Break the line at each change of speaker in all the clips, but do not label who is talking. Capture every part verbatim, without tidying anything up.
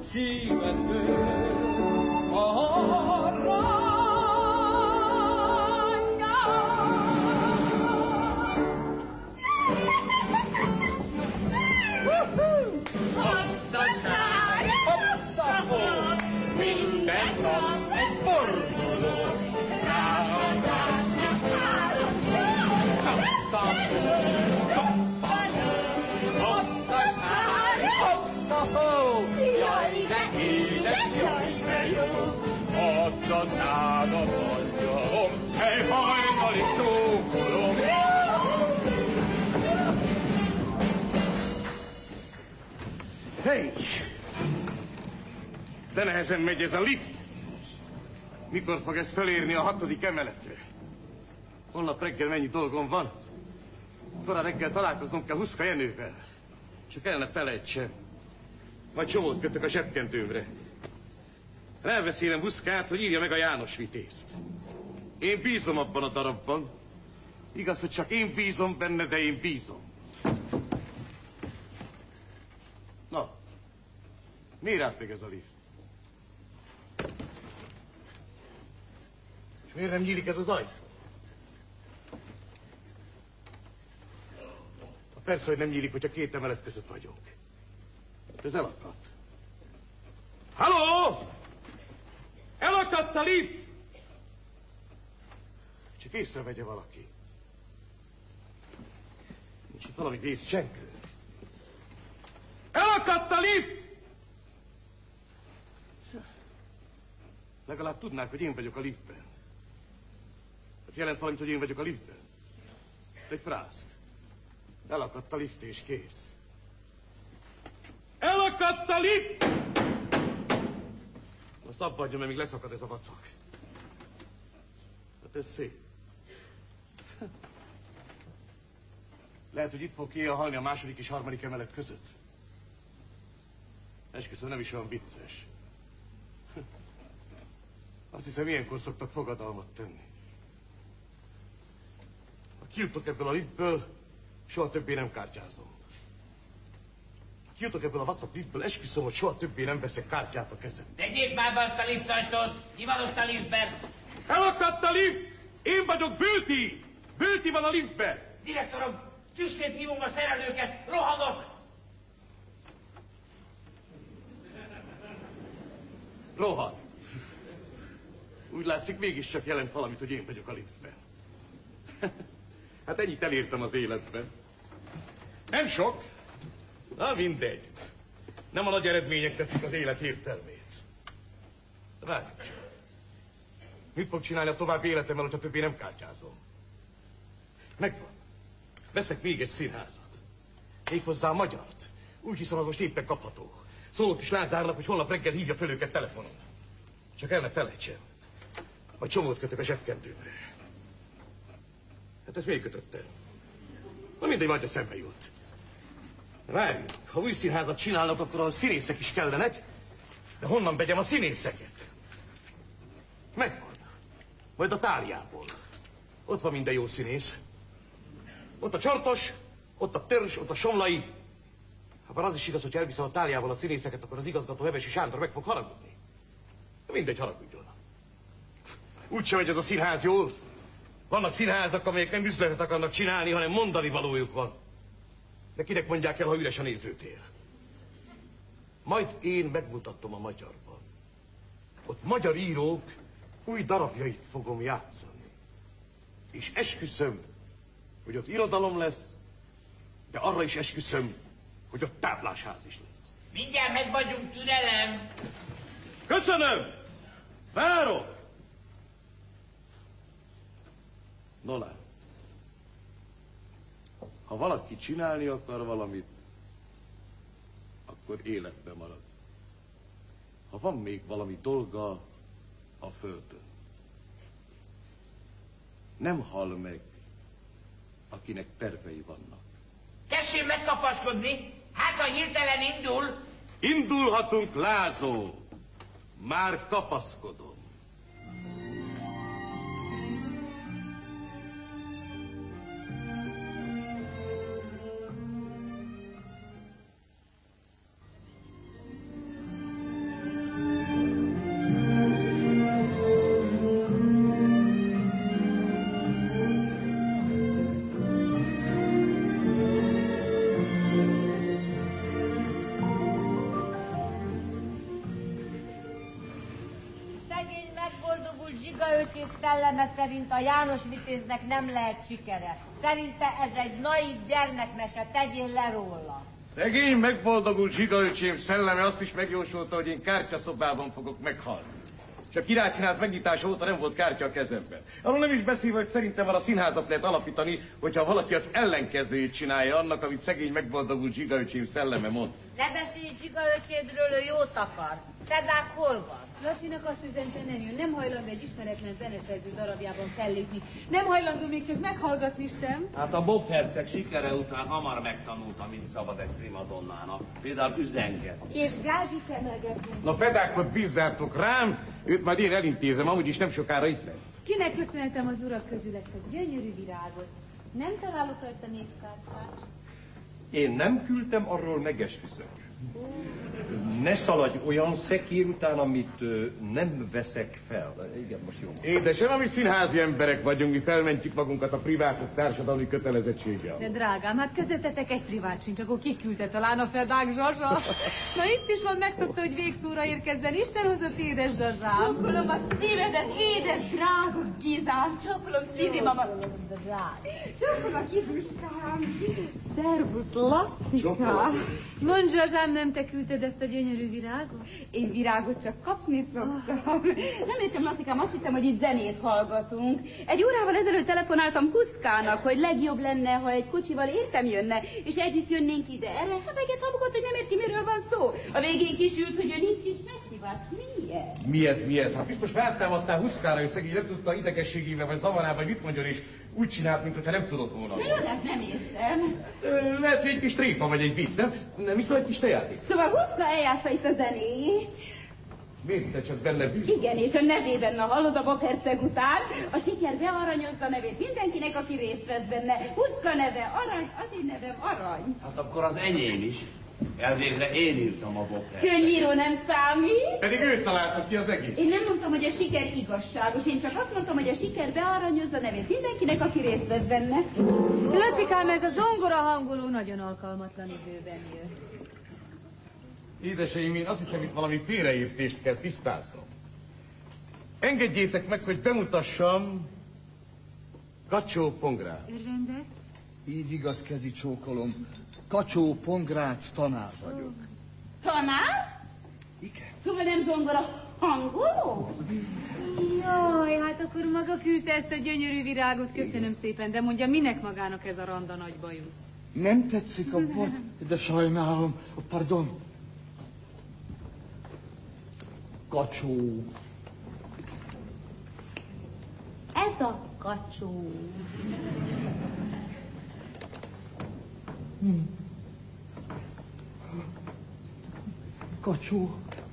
szívemből arra.
Ott a szádat adjam, egy hajnali csókolom.
Hey! De nehezen megy ez a lift. Mikor fog ez felérni a hatodik emeletre? Holnap reggel mennyi dolgom van? Korán reggel találkoznom kell Huszka Jenővel. Csak el ne felejtsem. Majd csomót kötök a zsebkendőmre. Elbeszélem Huszkát, hogy írja meg a János Vitézt. Én bízom abban a darabban. Igaz, hogy csak én bízom benne, de én bízom. Na, miért állt meg ez a lift? És miért nem nyílik ez az ajtó? Persze, hogy nem nyílik, hogyha két emelet között vagyok. Ez elakadt. Halló! Elakadt a lift! Csak észrevegye valaki. Nincs itt valami vészcsenkő. Elakadt a lift! Legalább tudnák, hogy én vagyok a liftben. Ez jelent valamit, hogy én vagyok a liftben. Egy frászt. Elakadt a lift és kész. Elakadt a lift! Azt abba hagyjam, mert még leszakad ez a vacak. Hát ez szép. Lehet, hogy itt fog éjjel halni a második és harmadik emelet között. Esküszöm, nem is olyan vicces. Azt hiszem, ilyenkor szoktak fogadalmat tenni. Ha kijutok ebből a liftből, soha többé nem kártyázom. Ha kijutok ebből a vacak liftből, esküszöm, hogy soha többé nem veszek kártyát a kezem.
Tegyék már be azt a liftajtót! Ki van ott a liftben?
Elakadt a lift! Én vagyok Bőti! Bőti van a liftben!
Direktorom, tüskét hívom a szerelőket! Rohanok!
Rohan. Úgy látszik, mégiscsak jelent valamit, hogy én vagyok a liftben. Hát ennyit elértem az életben. Nem sok. Na mindegy. Nem a nagy eredmények teszik az élet értelmét. Várjuk csak. Mit fog csinálni a további életemmel, hogyha többé nem kártyázom? Megvan. Veszek még egy színházat. Méghozzá a magyart. Úgy hiszem, az most éppen kapható. Szólok is Lázárnak, hogy holnap reggel hívja fel őket telefonon. Csak el ne felejtsem. Majd csomót kötök a zsebkendőmre. Hát ezt miért kötöttem? Na mindegy, majd eszembe jut. Várjunk, ha új színházat csinálnak, akkor a színészek is kellenek. De honnan vegyem a színészeket? Megvan. Majd a Táliából. Ott van minden jó színész. Ott a Csartos, ott a Törzs, ott a Somlai. Ha van az is igaz, hogy elviszem a Táliából a színészeket, akkor az igazgató Hevesi Sándor meg fog haragudni. De mindegy, haragudjon. Úgyse megy ez a színház jól. Vannak színházak, amelyek nem üzletet akarnak csinálni, hanem mondani valójuk van. De kinek mondják el, ha üres a nézőtér? Majd én megmutatom a Magyarban. Ott magyar írók új darabjait fogom játszani. És esküszöm, hogy ott irodalom lesz, de arra is esküszöm, hogy ott táblásház is lesz.
Mindjárt meg vagyunk, türelem!
Köszönöm! Várok! Nolán, ha valaki csinálni akar valamit, akkor életben marad. Ha van még valami dolga a földön. Nem hal meg, akinek tervei vannak.
Tessék megkapaszkodni! Hát, ha hirtelen indul...
Indulhatunk, Lázó! Már kapaszkodom.
Öcsém szelleme szerint a János Vitéznek nem lehet sikere. Szerinte ez egy naív gyermekmese, tegyél le róla.
Szegény, megboldogult Zsiga Öcsém szelleme azt is megjósolta, hogy én kártyaszobában fogok meghalni. És a Királyszínház megnyitása óta nem volt kártya a kezemben. Arról nem is beszélve, hogy szerintem a színházat lehet alapítani, hogyha valaki az ellenkezőjét csinálja annak, amit szegény, megboldogult Zsiga Öcsém szelleme mond.
Ne beszélj Zsiga Öcsédről, ő jót akar. Szedák hol van?
Lacinak azt üzente, nem jön, nem hajlandó egy ismeretlen zeneszerző darabjában fellépni. Nem hajlandó még csak meghallgatni sem.
Hát a Bob herceg sikere után hamar megtanulta, mint szabad egy primadonnának. Például üzengetni.
És gázsit emelgetni.
Na fedákot bízzátok rám, őt majd én elintézem, amúgy is nem sokára itt lesz.
Kinek köszönhetem az urak közül ezt a gyönyörű virágot? Nem találok rajta névkártyát.
Én nem küldtem, arról megesküszök. Ne szaladj olyan szekér után, amit ö, nem veszek fel. Igen, most jó.
Édesem, ami színházi emberek vagyunk, mi felmentjük magunkat a privátok társadalmi kötelezettséggel.
De drágám, hát közöttetek egy privát sincs, akkor kiküldte talán a Fedák Zsazsa. Na itt is van, megszokta, hogy végszóra érkezzen. Isten hozott édes Zsazsám.
Csókolom a szívedet, édes, drága Gizám. Csókolom Szidi mama. Csókolom a kiduskám. Szervusz, Lacika.
Mondd, Zsazsám, nem te küldted ezt a gyönyörű virágot?
Én virágot csak kapni szoktam. Nem értem, Lacikám, azt hittem, hogy itt zenét hallgatunk. Egy órával ezelőtt telefonáltam Huszkának, hogy legjobb lenne, ha egy kocsival értem jönne, és együtt jönnénk ide. Erre heveget hamukott, hogy nem érti, miről van szó. A végén kisült, hogy ő nincs is meghívást. Mi ez?
Mi ez, mi ez? Hát biztos rátámadtál Huszkára, hogy szegény nem tudta idegességével, vagy zavarában, vagy mit mondjon, és úgy csinált, mintha nem tudott volna.
De jó, de nem értem.
Ö, lehet, hogy egy kis tréfa, vagy egy vicc, nem? Nem iszol egy kis tejáték?
Szóval Huszka eljátsza itt a zenéjét.
Miért te csak benne bízol?
Igen, és a nevében, na hallod a Bob herceg után, a siker bearanyozza a nevét mindenkinek, aki részt vesz benne. Huszka neve arany, az én nevem arany.
Hát akkor az enyém is. Elvégre én írtam a Bob herceg.
Könyvíró nem számít.
Pedig ő találta ki az egész.
Én nem mondtam, hogy a siker igazságos, én csak azt mondtam, hogy a siker bearanyozza a nevét mindenkinek, aki részt vesz benne.
Lacikám, ez a zongora hangoló nagyon alkalmatlan időben jön.
Édeseim, én azt hiszem, itt valami félreértést kell tisztáznom. Engedjétek meg, hogy bemutassam Kacsó Pongrát.
Örvendek?
Így igaz, kezi csókolom. Kacsó Pongrác tanár vagyok.
Tanár?
Igen.
Szóval nem zongora hangoló?
Jaj, hát akkor maga küldte ezt a gyönyörű virágot, köszönöm szépen, de mondja, minek magának ez a randa nagy bajusz?
Nem tetszik a bot, de sajnálom. Pardon. Kacsó.
Ez a kacsó.
Hm. Kacsó.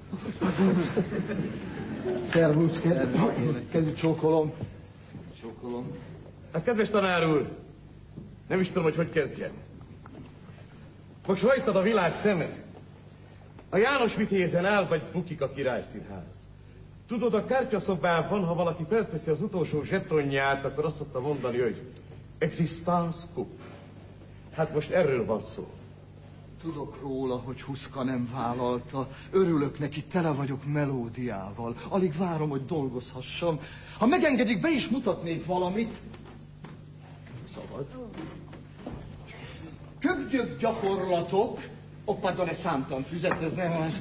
Szervusz, kezi csókolom. Csókolom.
Hát kedves tanár úr, nem is tudom, hogy hogy kezdjem. Most rajtad a világ szeme. A János Vitézen áll, vagy bukik a Királyszínház. Tudod, a kártyaszobában, ha valaki felteszi az utolsó zsetonját, akkor azt szokta mondani, hogy existence coupe. Hát most erről van szó.
Tudok róla, hogy Huszka nem vállalta. Örülök neki, tele vagyok melódiával. Alig várom, hogy dolgozhassam. Ha megengedik, be is mutatnék valamit. Szabad. Köbgyök gyakorlatok. Ó, oh, pardon, ez számtalan füzet, ez nem az.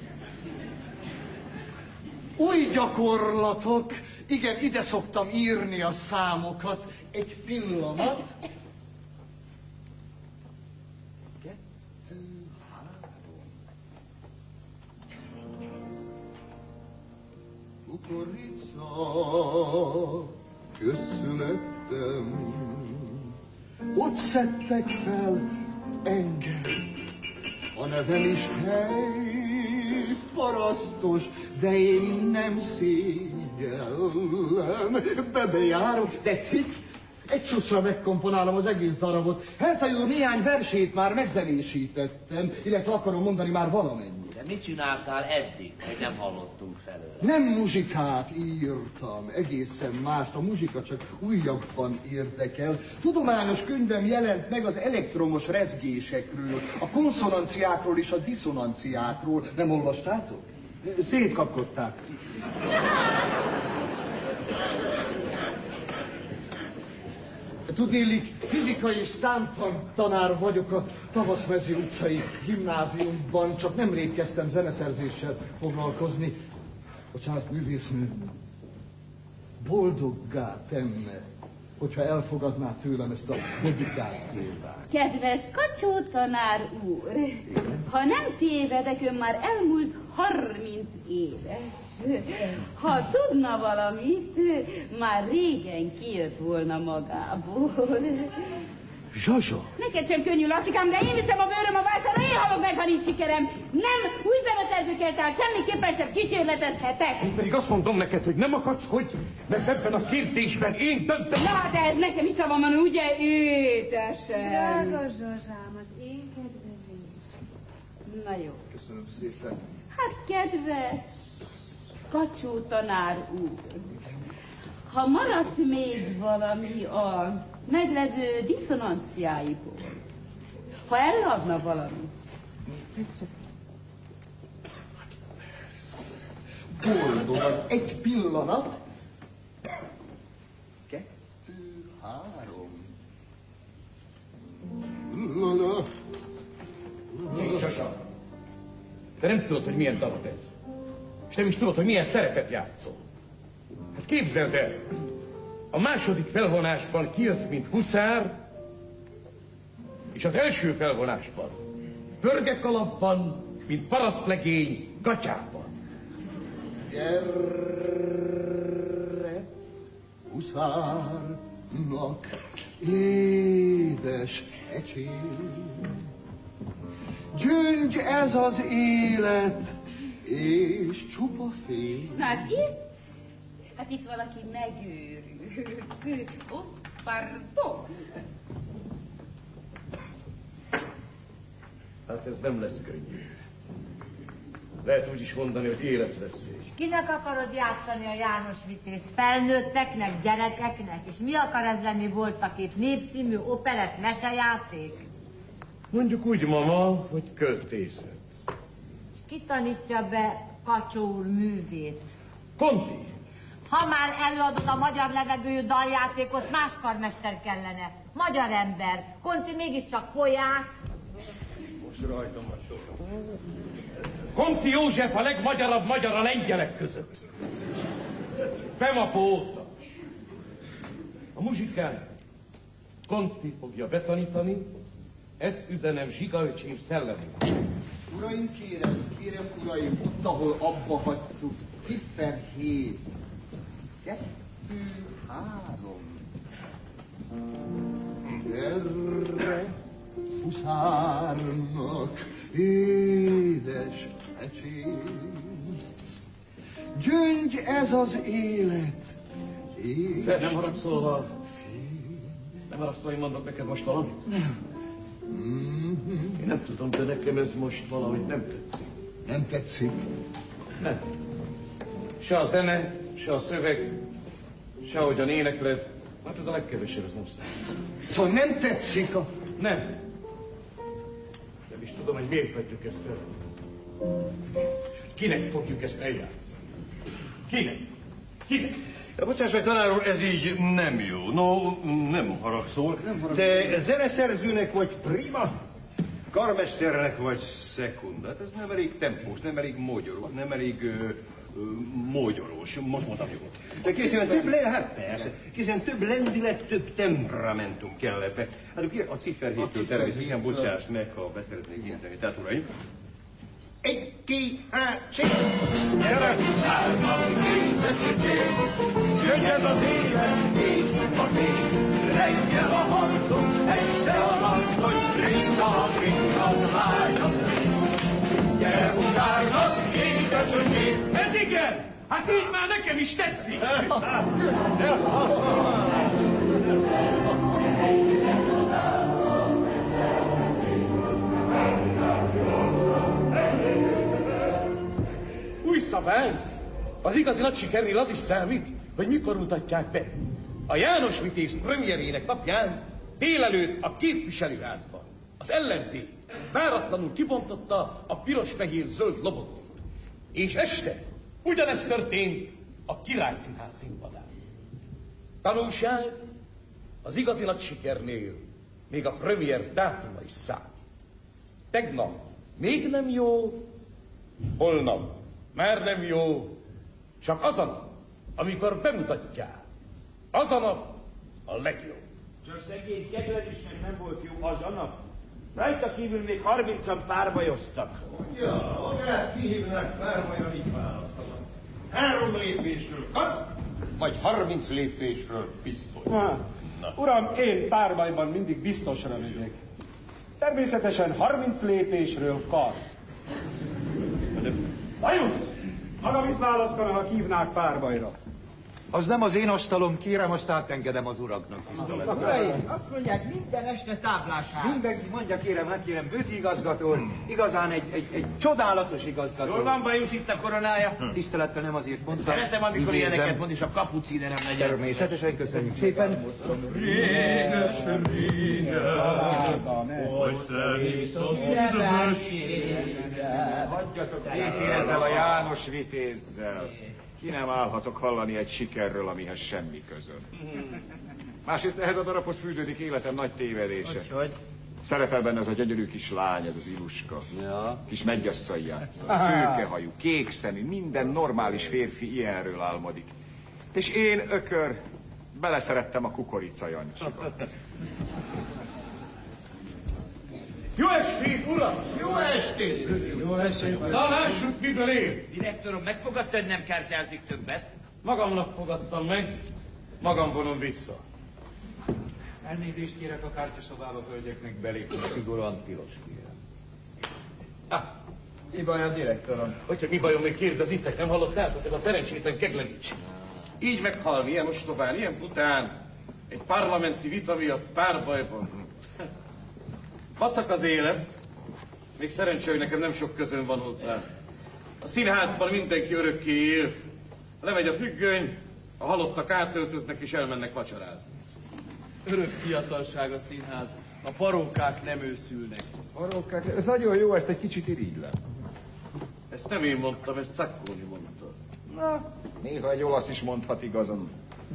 Új gyakorlatok. Igen, ide szoktam írni a számokat. Egy pillanat. Kettő, három. Kukorica, köszönettem. Ott szedtek fel engem. A nevem is hely, parasztos, de én nem szégyellem. Bebejárok, tetszik? Egy szuszra megkomponálom az egész darabot. Hertai úr néhány versét már megzenésítettem, illetve akarom mondani már valamennyire.
De mit csináltál eddig, hogy nem hallottunk felőle?
Nem muzsikát írtam, egészen mást. A muzsika csak újabban érdekel. Tudományos könyvem jelent meg az elektromos rezgésekről, a konszonanciákról és a diszonanciákról. Nem olvastátok?
Szétkapkodták.
Tudnélik, fizikai és számtan tanár vagyok a Tavaszmező utcai gimnáziumban, csak nemrég kezdtem zeneszerzéssel foglalkozni. Bocsánat, művésznő, boldoggá tenne, hogyha elfogadná tőlem ezt a dedikált példát.
Kedves Kacsó tanár úr, ha nem tévedek, ön már elmúlt harminc éves. Ha tudna valamit, már régen kijött volna magából.
Zsazsa!
Neked sem könnyű, Lacikám, de én viszem a bőröm a vászára, én halok meg, ha nincs sikerem. Nem, új zeneszerzőkkel, tehát semmiképpen sem kísérletezhetek.
Én pedig azt mondom neked, hogy nem akadsz, hogy, mert ebben a kérdésben én döntöm.
Na, de ez nekem is szavam van, ugye, édesem?
Drága Zsazsám, az én kedvezőm.
Na jó.
Köszönöm szépen.
Hát, kedves Kacsó tanár úr, ha maradt még valami a meglevő diszonanciáiból, ha elladna valami.
Boldog az egy pillanat. Kettő, három. Lala.
Nézd, Zsazsa! Te nem tudod, hogy milyen darab ez. És nem is tudod, hogy milyen szerepet játszol. Hát képzeld el, a második felvonásban kijössz, mint huszár, és az első felvonásban pörgekalapban, mint parasztlegény gatyában.
Gyere, huszárnak, édes ecsém. Gyöngy ez az élet, és csupa fény.
Na hát itt? Hát itt valaki megőrült. Ó, oh, pardon.
Hát ez nem lesz könnyű. Lehet úgy is mondani, hogy életveszély.
És kinek akarod játszani a János Vitézt? Felnőtteknek, gyerekeknek? És mi akar ez lenni voltakép? Népszínű, operett, mesejáték?
Mondjuk úgy, mama, hogy költészet.
És ki tanítja be Kacsó úr művét?
Conti.
Ha már előadod a magyar levegőjű daljátékot, más karmester kellene. Magyar ember. Conti mégiscsak folyák.
Most rajtam a sor.
Conti József a legmagyarabb magyar a lengyelek között. Bemapó óta. A muzsikán Conti fogja betanítani, ezt üzenem Zsiga öcsém szellemét.
Uraim, kérem, kérem, uraim, ott, ahol abba hagytuk, ciffer hét. Kettő, három. Gyere, huszárnak, édes ecsém. Gyöngy ez az élet, és...
Te nem haragszol, ha... Nem haragszol, én mondok neked most valamit?
Nem.
Én nem tudom, de nekem ez most valahogy nem tetszik.
Nem tetszik?
Nem. Se a zene, se a szöveg, se ahogyan énekled. Hát ez a legkevesebb, ez muszáj.
Szóval nem tetszik a...
Nem. Nem is tudom, hogy miért hagyjuk ezt el. Kinek fogjuk ezt eljátszani? Kinek? Kinek?
Ja, bocsáss meg, tanár úr, ez így nem jó. No, nem haragszol. Nem haragszol. Te zeneszerzőnek vagy prima, karmesternek vagy szekunda. Hát ez nem elég tempós, nem elég mogyorós, nem elég ö, ö, mogyorós. Most mondtam jól. De készen több le, hát persze, készen több lendület, több temperamentum kell ebbe. Hát a ciffer héttől természetesen bocsáss meg, ha beszeretnék inteni. Tehát uraim, egy, két, há, csik!
Gyere, szárnak, édesítén, jöjj ez az élet, és a fény. Reggel a harcon, este a lancon, ringa, ringa, vágya fény. Gyere, huszárnak, édesítén.
Ez igen! Hát így már nekem is tetszik! Új szabály? Az igazi nagy sikernél az is számít, hogy mikor mutatják be. A János Vitéz premierének napján délelőtt a képviselőházban az ellenzék váratlanul kibontotta a piros-fehér-zöld lobotot. És este ugyanezt történt a Királyszínház színpadán. Tanulság, az igazi nagy sikernél még a premier dátuma is számít. Tegnap még nem jó, holnap már nem jó, csak az a nap, amikor bemutatják, az a nap a legjobb.
Csak szegény kedvelésnek nem volt jó az a nap. Rajta kívül még harmincan párbajoztak.
Ja, magát kihívnak párbajra, mit választanak? Három lépésről kat, vagy harminc lépésről pisztoly.
Na, uram, én párbajban mindig biztosra megyek. Természetesen harminc lépésről kar. Bajusz! Maga mit választana, ha hívnák párbajra?
Az nem az én asztalom, kérem, azt átengedem az uraknak.
Uraim, azt mondják, minden este táblásház.
Mindenki mondja, kérem, hát kérem, Böti igazgató, igazán egy, egy, egy csodálatos igazgató.
Jól van, Bajusz, itt a koronája?
Tisztelettel nem azért mondtam.
Szeretem, amikor ilyeneket mond, és a kapucínerem legyen.
Természetesen, köszönjük szépen.
Réges, régen, hogy te viszont
hagyjatok békén ezzel a János Vitézzel. Ki nem állhatok hallani egy sikerről, amihez semmi közöm. Másrészt ehhez a darabhoz fűződik életem nagy tévedése.
Hogy, hogy?
Szerepel benne az a gyönyörű kis lány, ez az Iluska. Ja. Kis mennyasszony játsza. Szőkehajú, kékszemű, minden normális férfi ilyenről álmodik. És én, ökör, beleszerettem a Kukorica Jancsiba.
Jó estét, uram!
Jó estét! Jó estét!
Na, lássuk, miből él!
Direktorom, megfogadta, hogy nem kártyázik többet?
Magamnak fogadtam meg, magam vonom vissza.
Elnézést kérek, a kártyaszobába hölgyeknek belépni, szigorúan tilos kérem.
Ah,
mi baj a direktorom?
Hogyha mi bajom, még kérdezitek, nem hallottátok? Ez a szerencsétlen Keglevics. Így meghalni, ilyen ostobán, ilyen bután, egy parlamenti vita miatt párbajban. Vacak az élet, még szerencsé, hogy nekem nem sok közön van hozzá. A színházban mindenki örökké él. Lemegy a függöny, a halottak átöltöznek és elmennek vacsorázni.
Örök fiatalság a színház. A parókák nem őszülnek.
Parókák, ez nagyon jó, ezt egy kicsit irigylem.
Ezt nem én mondtam, ezt Cacconi mondta.
Na, néha egy olasz is mondhat igazam.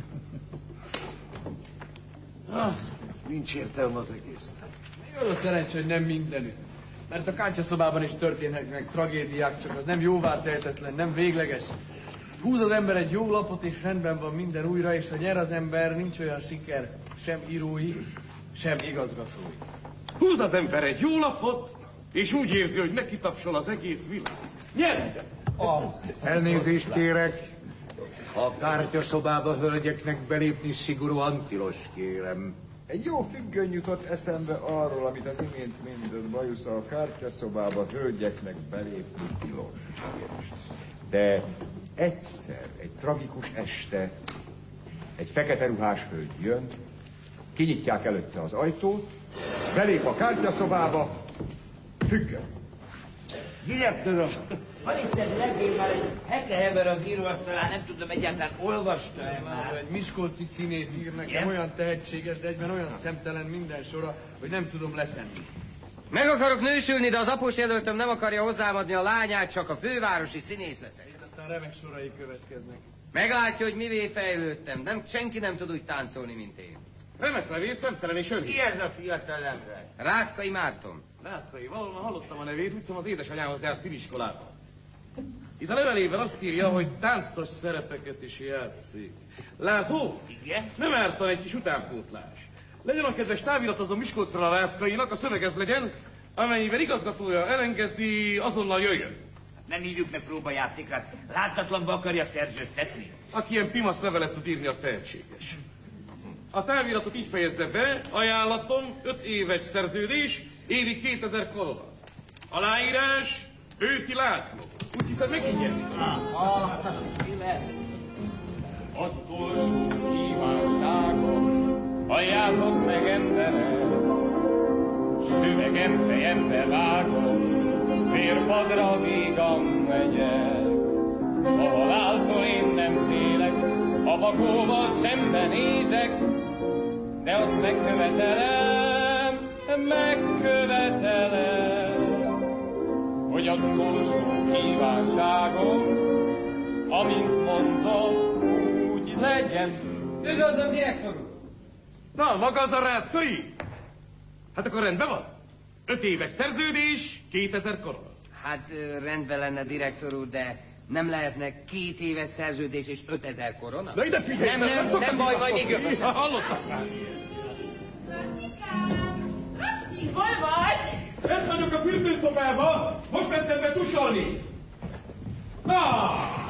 Ah, nincs értelme az egész.
Még az a szerencsé, hogy nem mindenütt. Mert a kártyaszobában is történhetnek tragédiák, csak az nem jóvá tehetetlen, nem végleges. Húz az ember egy jó lapot, és rendben van minden újra, és ha nyer az ember, nincs olyan siker, sem írói, sem igazgatói.
Húz az ember egy jó lapot, és úgy érzi, hogy neki tapsol az egész világ. Nyerj!
Ah, elnézést kérek. A kártyaszobába hölgyeknek belépni szigorúan tilos, kérem.
Egy jó függöny jutott eszembe arról, amit az imént mondott Bajusz, a kártyaszobába hölgyeknek belépni tilos. De egyszer, egy tragikus este, egy fekete ruhás hölgy jön, kinyitják előtte az ajtót, belép a kártyaszobába, függöny.
Direktorom, van itt egy regény, már egy hekehever az íróasztalán, nem tudom, egyáltalán olvasta-e már?
Egy miskolci színész ír nekem,
igen?
Olyan tehetséges, de egyben olyan szemtelen minden sora, hogy nem tudom letenni.
Meg akarok nősülni, de az após jelöltöm nem akarja hozzám adni a lányát, csak a fővárosi színész leszek.
Itt aztán remek sorai következnek.
Meglátja, hogy mivé fejlődtem. Nem, senki nem tud úgy táncolni, mint én.
Remek levél, szemtelen és önhű.
Ki ez a fiatal ember?
Rátkai Márton.
Rátkai, valahol hallottam a nevét, úgy hiszem az édesanyához járt színiskolában. Itt a levelében azt írja, hogy táncos szerepeket is játszik. Lázó?
Igen?
Nem ártan egy kis utánpótlás. Legyen a kedves táviratozó Miskolcra a Rátkainak, a szöveg ez legyen, amennyiben igazgatója elengedi, azonnal jöjjön.
Nem hívjuk meg próbajátékra, láthatatlanba akarja szerződtetni.
Aki ilyen pimasz levelet tud írni, az tehetséges. A táviratot így fejezze be, ajánlatom, öt éves szerződés, évi kétezer korona. Aláírás, Böti László. Úgy hiszem, megint nyerni.
Az utolsó kívánságot, halljátok meg emberek, süvegem fejembe vágom, vérpadra vígan megyek. A haláltól én nem félek, a vakóval szembenézek, de azt megkövetelem, megkövetelem, hogy az utolsó kívánságom, amint mondom, úgy legyen.
Üdvözlöm, direktor úr!
Na, maga az a Rátkai? Hát akkor rendben van. Öt éves szerződés, kétezer korona.
Hát rendben lenne, direktor úr, de nem lehetne két éves szerződés és ötezer korona?
Na ide figyelj!
Nem, nem, nem, nem baj, majd még jövök.
Hallottak már?
Hol vagy?
Ezt vagyok a fürdőszobában, most mentem be tusolni. Na!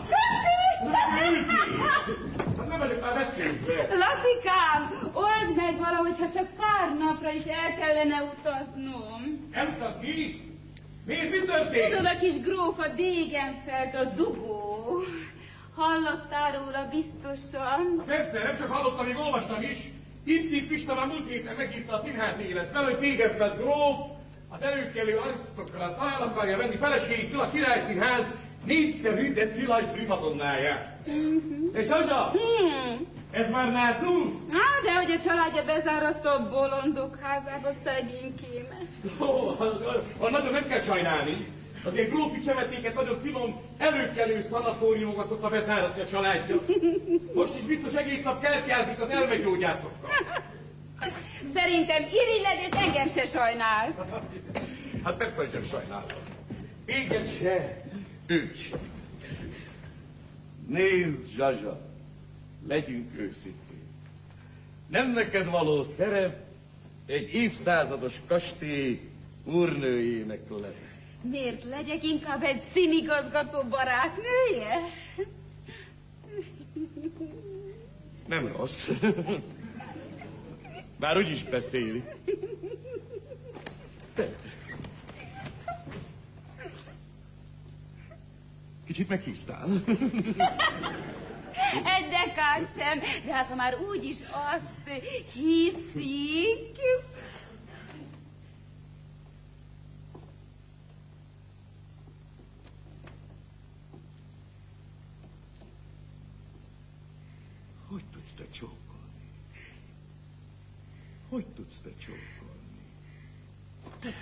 Nem vagyok már vetőzve.
Latikám, old meg valahogy, ha csak pár napra is el kellene utaznom.
Elutazni? Miért, mi történt?
Tudod, a kis gróf a Dégenfeld, a dugó. Hallottál róla biztosan?
Persze, nem csak hallottam, még olvastam is. Itt Pista már múlt héten megírta a színházi életben, hogy Dégenfeld gróf az előkelő arisztokrat el akarja venni feleségül a Királyszínház népszerű, de szilaj primadonnáját.
Mm-hmm.
És Zsazsa,
hmm.
ez már nászul?
Á, de hogy a családja bezáratta a bolondok házába szegénykémet.
Ó, oh, nagyon nem kell sajnálni. Azért grófi csemetéket nagyon finom, előkelő szanatóriumokba szokta bezáratni a családja. Most is biztos egész nap kertjázik az elmegyógyászokkal.
Szerintem irigyled, és engem se sajnálsz.
Hát persze, hogy nem sajnálom. Téged se, őt se. Nézd, Zsazsa, legyünk őszintén. Nem neked való szerep egy évszázados kastély úrnőjének lenni.
Miért legyek inkább egy színigazgató barátnője?
Nem rossz. Bár úgy is beszéli. Kicsit meghíztál.
Egy dekát sem, de hát ha már úgyis azt hiszik...
Hogy tudsz te csókolni? Hogy tudsz te csókolni? Te!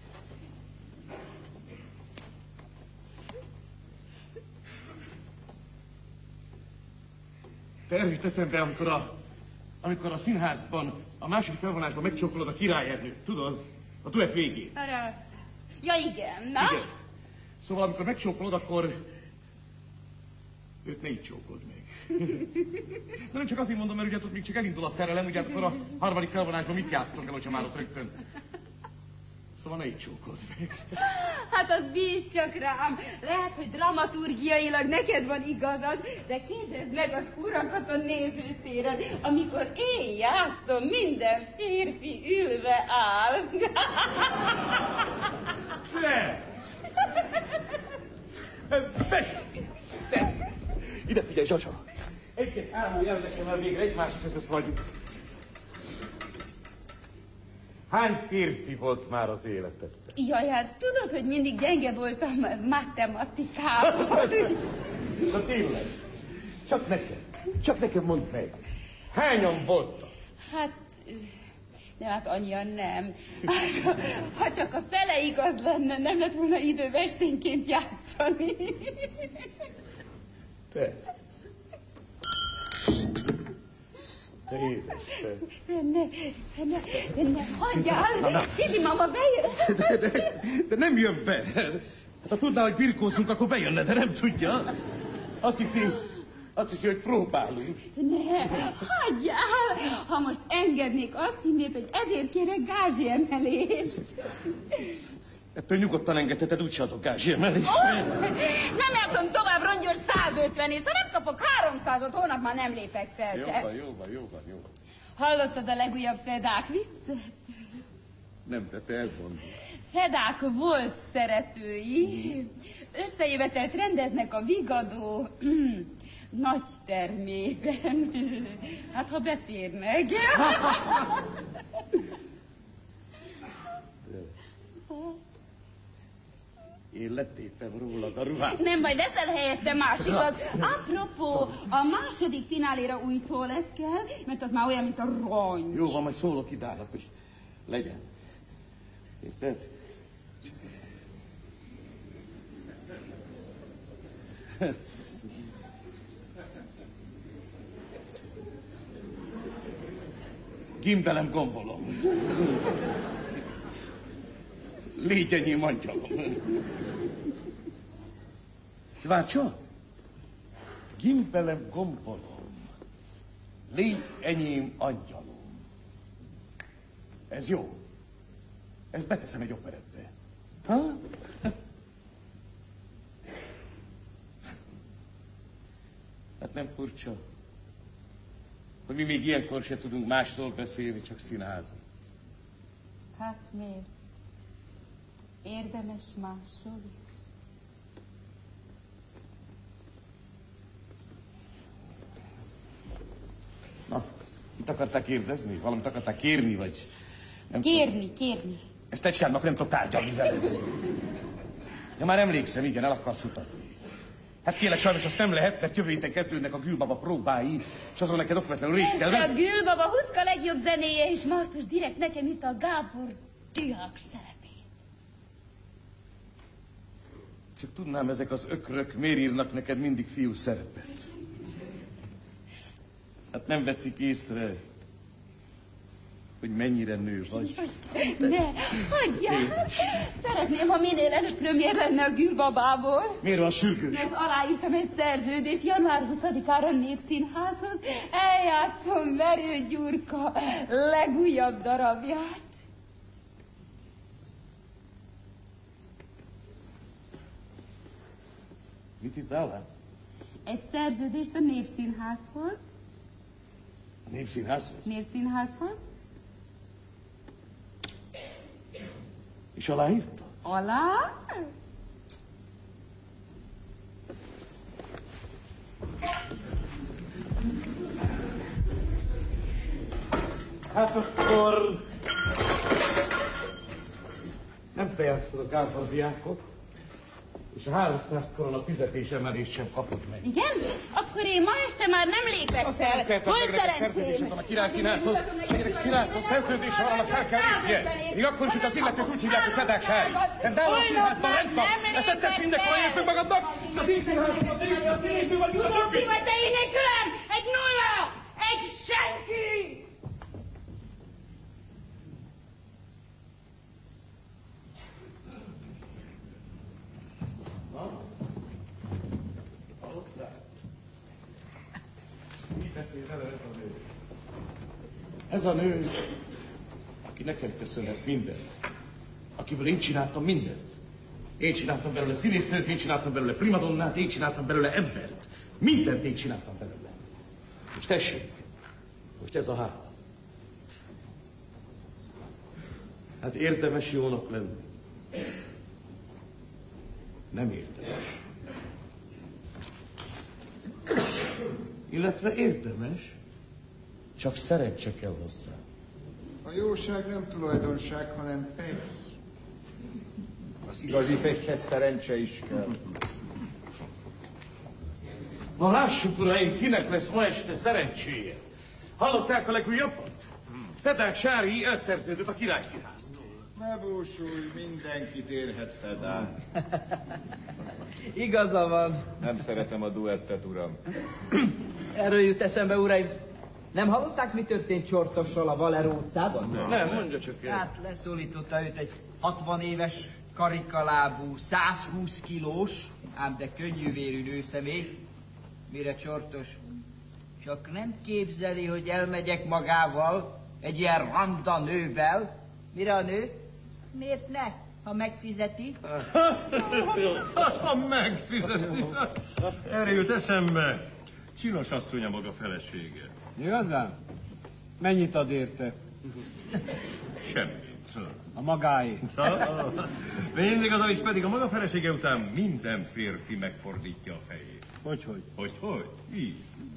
Te erőt eszembe, amikor a, amikor a színházban, a második elvonásban megcsókolod a királyernőt, tudod? A duett végén.
Arra... Ja igen, na?
Igen. Szóval amikor megcsókolod, akkor őt ne így csókold meg. De nem csak azért mondom, mert ugye ott még csak elindul a szerelem, ugye akkor a harmadik felvonásban mit játsztunk el, hogyha már ott rögtön. Szóval ne így csókold meg.
Hát az bízz csak rám. Lehet, hogy dramaturgiailag neked van igazad, de kérdezd meg az urakat a nézőtéren. Amikor én játszom, minden férfi ülve áll.
Te! Te! Te! Ide figyelj, Zsazsa! Egy-két álmú jelzekemmel végre egymás között vagyunk. Hány férfi volt már az életedben?
Jaj, hát tudod, hogy mindig gyenge voltam matematikában.
Na tényleg, csak nekem, csak nekem mondd meg, hányan voltak?
Hát, nem, hát annyian nem. Hát, ha csak a fele igaz lenne, nem lett volna idő esténként játszani.
Te. Te édes, te.
Ne, ne, ne, ne, hagyjál! Szili mama bejön!
De, de, de nem jön be. Hát, ha tudná, hogy birkózunk, akkor bejönne, de nem tudja. Azt hiszi, azt hiszi, hogy próbálunk.
Ne, hagyjál! Ha most engednék, azt hinnéd, hogy ezért kérek gázsi emelést.
Ettől nyugodtan engedheted, úgyse adok gázsi emelést.
Oh, nem játszom tovább, rongyos százötvenét, ha nem kapok háromszázat, holnap már nem lépek fel.
Jó van, jó van, jó van, jó van.
Hallottad a legújabb Fedák viccet?
Nem, de te elmondod.
Fedák volt szeretői. Összejövetelt rendeznek a Vigadó nagy termében. Hát, ha beférnek.
Én letépem rólad a ruhát.
Nem, majd veszel helyette másikat. Apropó, a második fináléra új tollett kell, mert az már olyan, mint a rongy.
Jó van, majd szólok idának, hogy legyen. Érted? Gimbelem gombolom. Légy enyém angyalom. Kíváncsa? Gimbelem gombolom. Légy enyém angyalom. Ez jó. Ezt beteszem egy operettbe. Ha? Hát nem furcsa, hogy mi még ilyenkor se tudunk másról beszélni, csak színházon.
Hát miért? Érdemes másról is.
Na, mit akarták kérdezni? Valamit akarták kérni, vagy... Nem
kérni,
tudom.
kérni.
Ezt egy sárnak nem tudok tárgyalni veled. Ja, már emlékszem, igen, el akarsz utazni. Hát kérlek, sajnos azt nem lehet, mert jövő héten kezdődnek a Gülbaba próbái, és azon neked okvetlenül részt kell venni.
A Gülbaba Huszka legjobb zenéje, és Martos direkt nekem itt a Gábor Diák szerepét.
Csak tudnám, ezek az ökrök miért írnak neked mindig fiú szerepet. Hát nem veszik észre, hogy mennyire nő vagy.
Ne, hagyjál! Szeretném, ha minél előbb premier lenne a Gülbabából.
Miért van sürgős?
Mert aláírtam egy szerződést január huszadikára a Népszínházhoz. Eljátszom Verő Gyurka legújabb darabját.
Mit írtál le?
Egy szerződést a Népszínházhoz.
A Népszínházhoz?
Népszínházhoz.
És aláírta?
Alá?
Hát akkor... Nem te játszod a Gábor Diákot, és a háromszáz korona fizetésemelést sem kapod meg.
Igen? Akkor én ma este már nem lépek fel. Volt
szerződésed van a Király Színházhoz, akinek Színházhoz szerződése van, annak el kell lépnie. Még akkor is, hogy az illetőt úgy hívják, hogy Pedák Sári. Nem de a színházban rendben. Ezt tettesz mindenkor, és meg magadnak, és az én színházban téged, a színésznő vagy, a többi.
Ki vagy te én nélkülem? Egy nulla! Egy senki!
Ez a nő, aki nekem köszönhet mindent, akiből én csináltam mindent. Én csináltam belőle színésznőt, én csináltam belőle primadonnát, én csináltam belőle embert. Mindent én csináltam belőle. És tessék, most ez a hála. Hát érdemes jónak lenni. Nem érdemes. Illetve érdemes, csak szerencse kell hozzá.
A jóság nem tulajdonság, hanem pech. Az igazi pechhez szerencse is kell.
Na lássuk, uraim, kinek lesz ma este szerencséje. Hallották a legújabbat? Pedák Sári elszerződött a Király Színháztól.
Ne búsulj, mindenkit érhet Fedák.
Igaza van.
Nem szeretem a duettet, uram.
Erről jut eszembe, uraim. Nem hallották, mi történt Csortossal a Valero utcában?
Nem, nem, mondja csak el.
Hát leszólította őt egy hatvan éves, karikalábú, százhúsz kilós, ám de könnyűvérű nőszemély, mire Csortos csak nem képzeli, hogy elmegyek magával, egy ilyen randa nővel, mire a nő? Miért ne, ha megfizeti?
Ha megfizeti. Erre jut eszembe. Csinos asszonya maga felesége.
Igazán? Mennyit ad érte?
Semmit.
A magáé.
Mindig az, és pedig a maga felesége után minden férfi megfordítja a fejét.
Hogy, hogy?
Hogy, hogy? Így.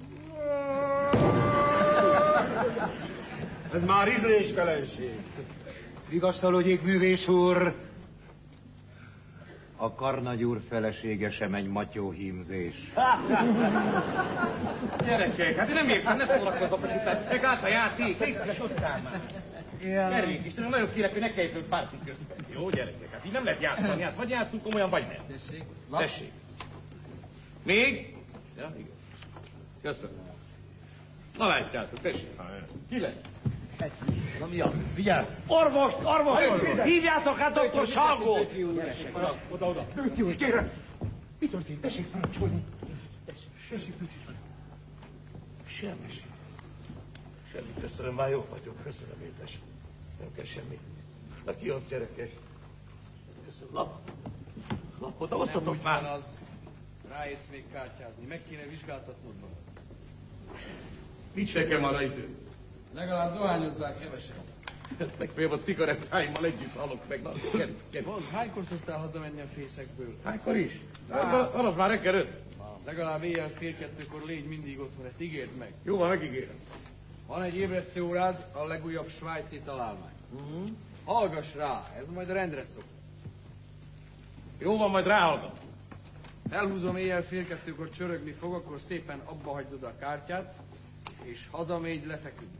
Ez már ízléstelenség. Vigasztalódjék, művész úr!
A Karnagy úr felesége sem egy matyóhímzés.
Gyerekek, hát én nem értem, ne szórakozzatok itt, meg át a játék, légy szíves, osszál már. Gyerünk, Istenem, nagyon kérek, hogy ne kelj föl párti közben. Jó, gyerekek, hát így nem lehet játszani, hát vagy játszunk komolyan, vagy nem.
Tessék.
Tessék. Még? Ja, igen. Köszönöm. Na látjátok, tessék. Ki lesz?
Na mi az? Vigyázz! Orvost, orvost! Hívjátok hát doktor Salgót!
Oda, oda, oda. Nőti úr, kérem! Mi történt? Tessék parancsolni. Tessék,
Semmi. Semmi, köszönöm, már jó vagyok. Köszönöm, édes. Nem kell semmi. Na ki az, gyerekek? Köszönöm. Lap. Lapot, osszatok már.
Nem az. Ráérsz még kártyázni. Meg kéne vizsgáltatnod magad.
Nincs nekem arra idő.
Legalább dohányozzál kevesen.
Legfeljebb a cigarettáimmal együtt halok meg. Na, gyere, gyere.
Mondd, hánykor szoktál hazamenni a fészekből?
Hánykor is? Van az már reggel öt.
Legalább éjjel fél kettőkor légy mindig otthon, ezt ígérd meg.
Jó, van, megígérem.
Van egy ébresztő órád, a legújabb svájci találmány. Uh-huh. Hallgass rá, ez majd a rendre szok.
Jó van, majd ráhallgatom.
Elhúzom éjjel fél kettőkor csörögni fog, akkor szépen abba hagyd a kártyát, és hazamégy lefeküdni.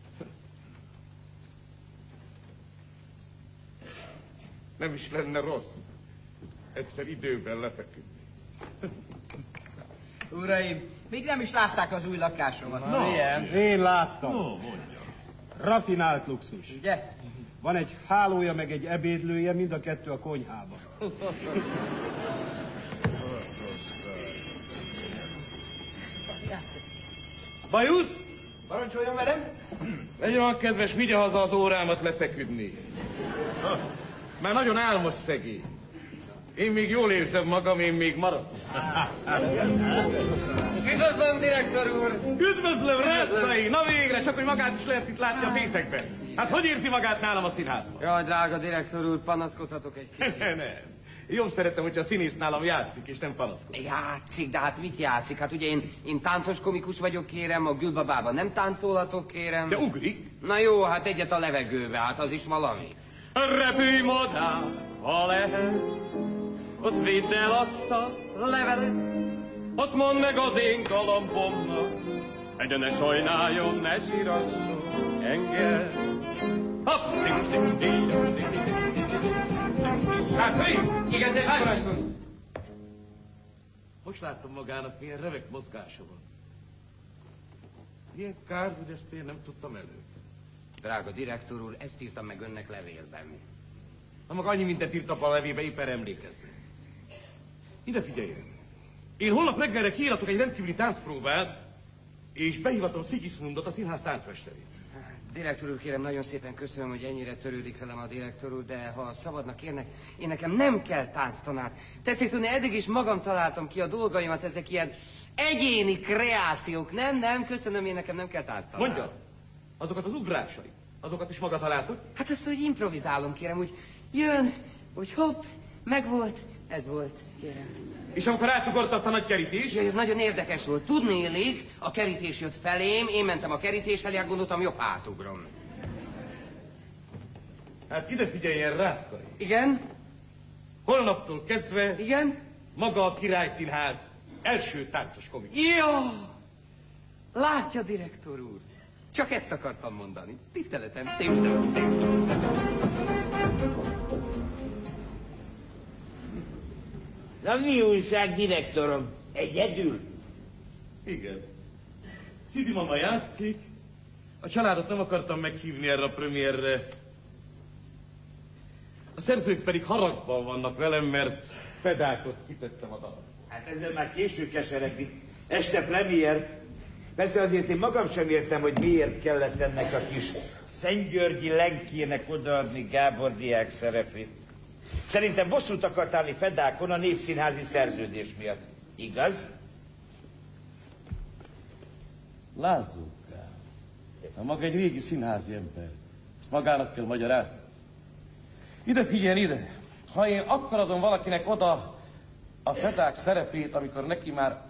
Nem is lenne rossz. Egyszer időben lefeküdni.
Uraim, még nem is látták az új lakásomat.
No,
milyen?
Én láttam.
No, mondja.
Rafinált luxus.
Ugye?
Van egy hálója, meg egy ebédlője, mind a kettő a konyhában.
Bajusz?
Parancsoljon velem?
Legyen olyan kedves, vigye haza az órámat lefeküdni. Már nagyon álmos szegény. Én még jól érzem magam, én még maradok.
Üdvözlöm, direktor úr!
Üdvözlöm, Rászai! Na végre, csak hogy magát is lehet itt látni a fészekben. Hát hogy érzi magát nálam a színházban?
Jaj, drága direktor úr, panaszkodhatok egy kicsit.
Nem. Jobb szeretem, hogyha a színész nálam játszik, és nem panaszkodik.
Játszik, de hát mit játszik? Hát ugye én, én táncos komikus vagyok, kérem, a Gülbabában nem táncolhatok, kérem.
De ugrik.
Na jó, hát egyet a levegőbe, hát az is valami.
Repülj madár, ha lehet, azt vidd el azt a levelet, azt mondd meg az én galambomnak, egye ne sajnáljon, ne sírasson engem.
Hát, hé!
Igen, de parancsolj!
Most láttam magának, milyen remek mozgása van. Milyen kár, hogy ezt én nem tudtam elő.
Drága direktor úr, ezt írtam meg önnek levélben.
Na maga annyi mindent írtak a levébe, éppen emlékezzem. Ide figyeljen! Én holnap reggelre kiíratok egy rendkívüli táncpróbát, és behívatom Sigismundot, a színház táncmesterét.
Direktor úr, kérem, nagyon szépen köszönöm, hogy ennyire törődik velem a direktor úr, de ha szabadnak kérnek, én nekem nem kell tánctanár. Tetszik tudni, eddig is magam találtam ki a dolgaimat, ezek ilyen egyéni kreációk. Nem, nem, köszönöm, én nekem nem kell tánctanár.
Mondja, azokat az ugrásai, azokat is maga találtuk?
Hát azt úgy improvizálom, kérem, úgy jön, úgy hopp, megvolt, ez volt, kérem.
És amikor átugort azt a nagy kerítés?
Ja, ez nagyon érdekes volt. Tudnélik, a kerítés jött felém, én mentem a kerítés felé, hát gondoltam, jobb átugrom.
Hát ide figyeljen, Rákai.
Igen?
Holnaptól kezdve...
Igen?
Maga a Királyszínház első táncos komikus.
Jó! Látja, direktor úr. Csak ezt akartam mondani. Tiszteletem, tiszteletem, tiszteletem.
Na mi újság, direktorom? Egyedül?
Igen. Szidi mama játszik. A családot nem akartam meghívni erre a premierre. A szerzők pedig haragban vannak velem, mert pedákot kitettem a dalba.
Hát ezzel már késő keseregni. Este premier. Persze azért én magam sem értem, hogy miért kellett ennek a kis Szentgyörgyi Lenkének odaadni Gábor diák szerepét. Szerintem bosszút akart állni Fedákon a népszínházi szerződés miatt. Igaz?
Lázzókám, a maga egy régi színházi ember. Ezt magának kell magyarázni. Ide figyelj ide! Ha én akkor adom valakinek oda a Fedák szerepét, amikor neki már